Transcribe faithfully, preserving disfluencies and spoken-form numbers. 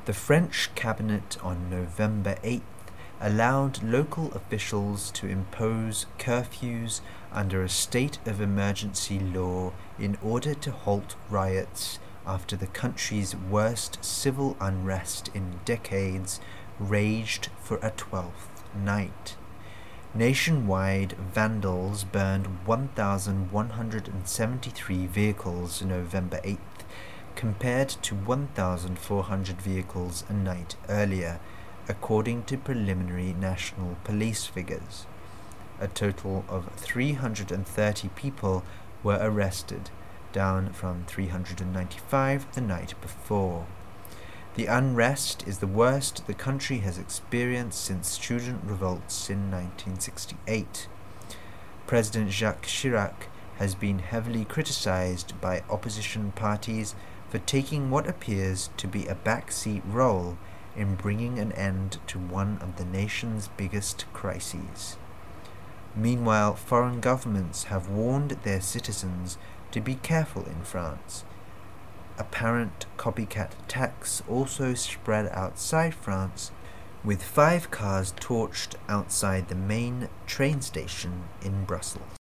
The French cabinet on November eighth allowed local officials to impose curfews under a state of emergency law in order to halt riots after the country's worst civil unrest in decades raged for a twelfth night. Nationwide, vandals burned one thousand one hundred seventy-three vehicles November eighth, compared to one thousand four hundred vehicles a night earlier, according to preliminary national police figures. A total of three hundred thirty people were arrested, down from three hundred ninety-five the night before. The unrest is the worst the country has experienced since student revolts in nineteen sixty-eight. President Jacques Chirac has been heavily criticized by opposition parties for taking what appears to be a backseat role in bringing an end to one of the nation's biggest crises. Meanwhile, foreign governments have warned their citizens to be careful in France. Apparent copycat attacks also spread outside France, with five cars torched outside the main train station in Brussels.